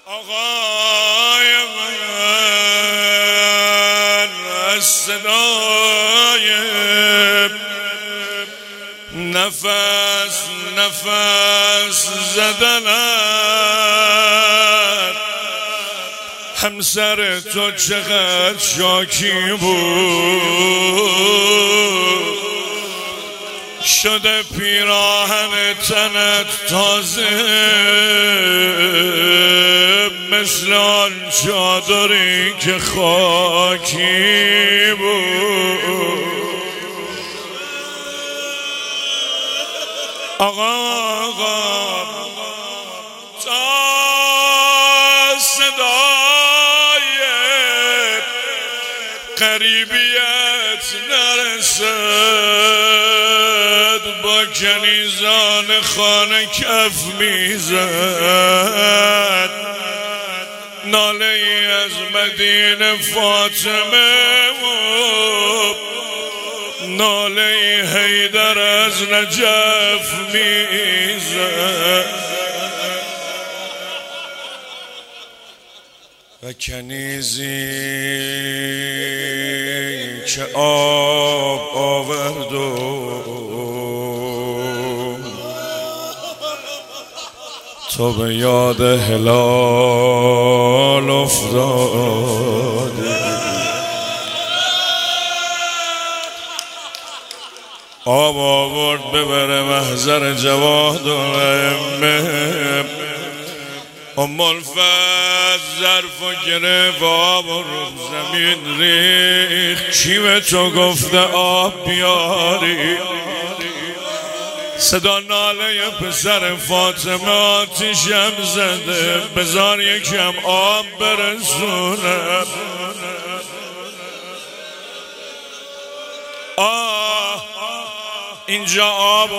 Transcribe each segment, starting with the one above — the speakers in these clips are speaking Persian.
آقای من از صدای نفس زدنت همسر تو چقدر شاکی بود، شده پیراهن تنت تازه مثل آن چادری که خاکی بود. آقا تا صدای قریبیت نرسد با کنیزان خانه کف میزد. ناله ای از مدینه فاطمه و ناله ای حیدر از نجف میزد و کنیزی که آب آورد و تو به یاد هلال افتادی. آب آورد ببره محضر جواد و ائمه. ام الفضل ظرف و گرفت آب و رو زمین ریخت. کی به تو گفته آب بیاری؟ صدا ناله پسر فاطمه آتیشم زده، بذار یکم آب برسونم. اینجا آب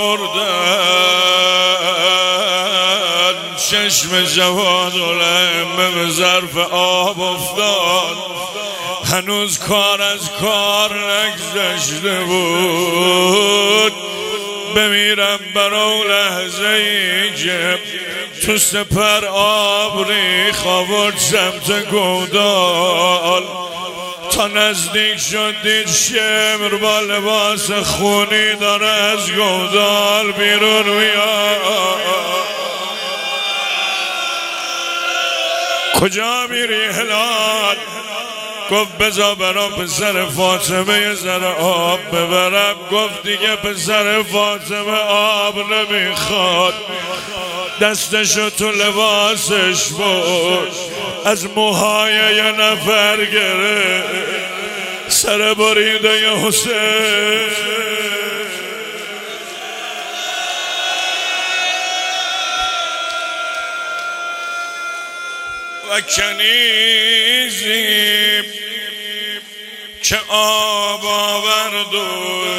آوردن، چشم جوادالائمه به ظرف آب افتاد. هنوز کار از کار نگذشته بود. بمیرم برای لحظه ای که تو سپر آب ریخت آورد سمت گودال. تا نزدیک شد دید شمر با لباس خونی داره از گودال بیرون میاد. کجا میری هلال؟ گفت بذار برام پسر فاطمه یه ذره آب ببرم. گفت دیگه پسر فاطمه آب نمیخواد. دستشو تو لباسش بود، از موهای یه نفر گرفت، سر بریده ی حسین. و کنیزی که آب آورد و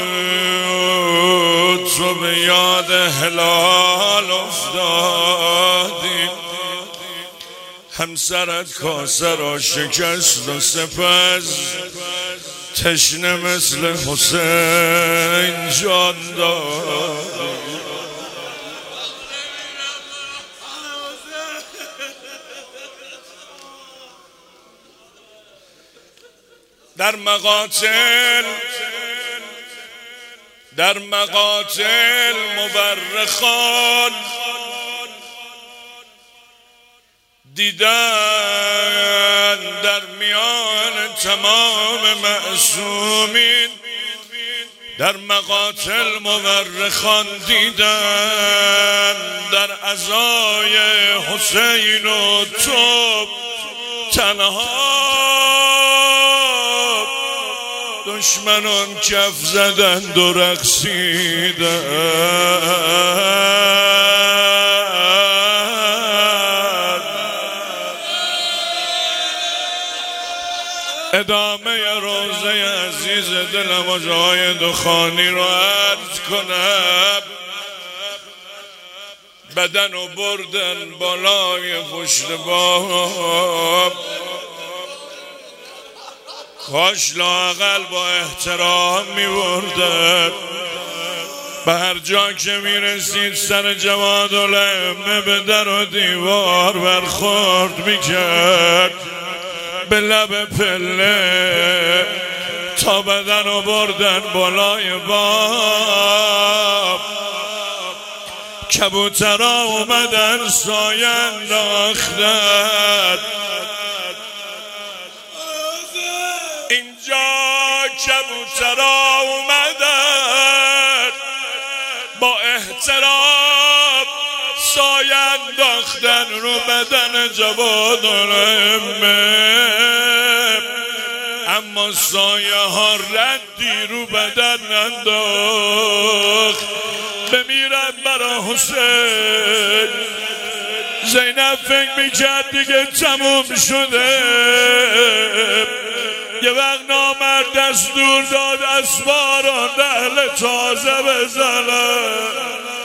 تو به یاد هلال افتادی. همسرت کاسه را شکست و سپس تشنه مثل حسین جان داد. در مقاتل مورخان دیدن در میان تمام معصومین. در مقاتل مورخان دیدن در عزای حسین و تو تنها دشمنان کف زدند و رقصیدند. ادامه روزه عزیز دلم و جای دخانی رو عرض کنم. بدن و بردن بالای پشت باب، کاش لااقل با احترام می بردن. به هر جا که میرسید سر جوادالائمه به در و دیوار برخورد میکرد، به لب پله تا بدن رو بردن بالای باب. کبوترها اومدن سایه انداختن. اینجا کبوترها اومدن با احترام سایه انداختن رو بدن جوادالائمه، اما سایه ها ردی رو بدن انداخت. بمیرم برا حسین. زینب فکر میکرد دیگه تموم شده. یه وقت نامرد دستور داد اسواران دهل تازه بزنن.